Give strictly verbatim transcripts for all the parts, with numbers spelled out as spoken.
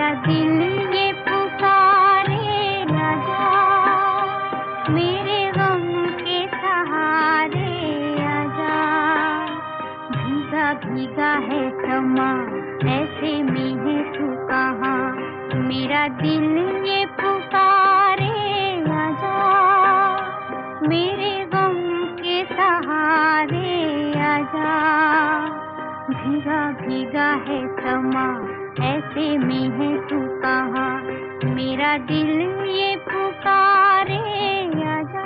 मेरा दिल ये पुकारे आजा, मेरे गम के सहारे आजा। भीगा भीगा है समा, ऐसे में है तू कहाँ। मेरा दिल ये पुकारे आजा, मेरे गम के सहारे आजा। भीगा भीगा है समा, ऐसे में है तू कहाँ। मेरा दिल ये पुकारे आजा।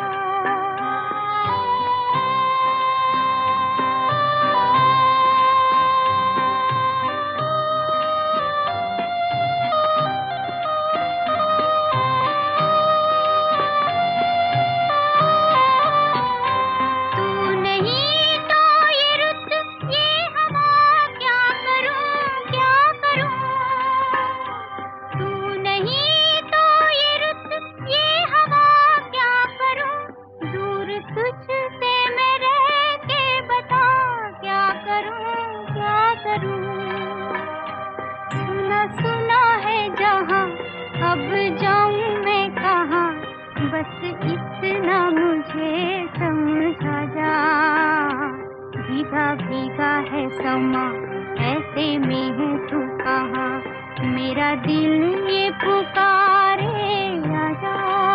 तुझसे मैं रह के बता क्या करूं क्या करूं। सुना सुना है जहां, अब जाऊं मैं कहां। बस इतना मुझे समझा जा। भीगा भीगा है समा, ऐसे में है तू कहाँ। मेरा दिल ये पुकारे आजा।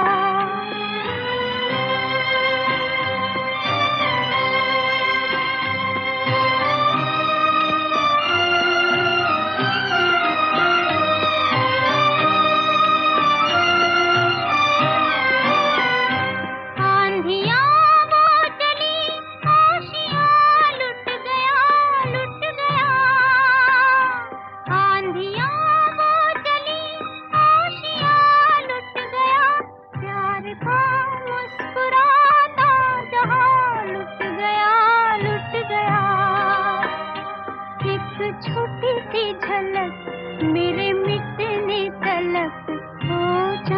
छोटी सी झलक मेरे मिटने तलक। ओ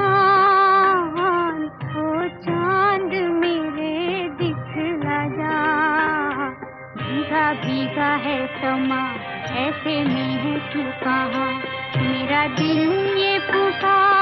चांद ओ चांद मेरे दिखला जा। भीगा भीगा है समा, ऐसे में है तू कहाँ। मेरा दिल ये पुकार